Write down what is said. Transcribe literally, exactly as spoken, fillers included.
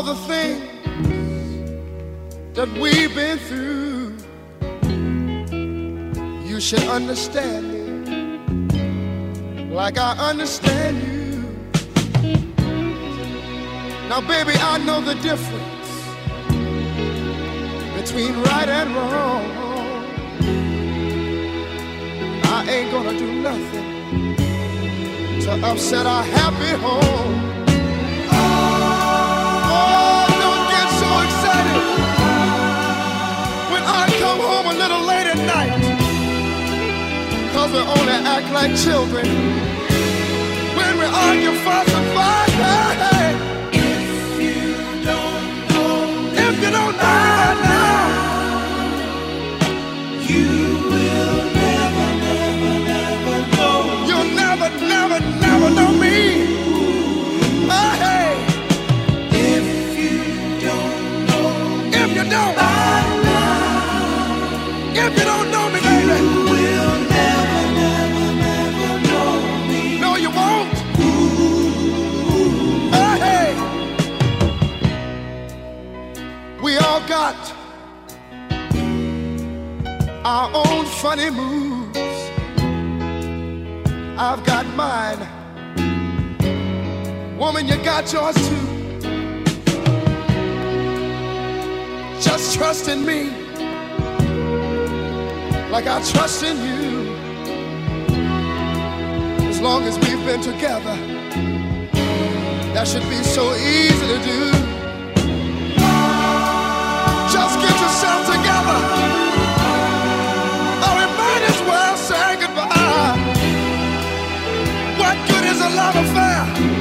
all the things that we've been through, you should understand me like I understand you. Now, baby, I know the difference between right and wrong. I ain't gonna do nothing to upset our happy home. Oh, don't get so excited when I come home a little late at night, 'cause we only act like children when we argue, fuss, and fight. Hey, hey. If you don't know right now, you will never, never, never know. You'll never, never, never know me. Oh, hey. If you don't know, if you don't, if you don't know me, baby, you will never, never, never know me. No, you won't. Oh, hey. We all got our own funny moves. I've got mine. Woman, you got yours too. Just trust in me like I trust in you. As long as we've been together, that should be so easy to do. Just get yourself together, or we might as well say goodbye. What good is a love affair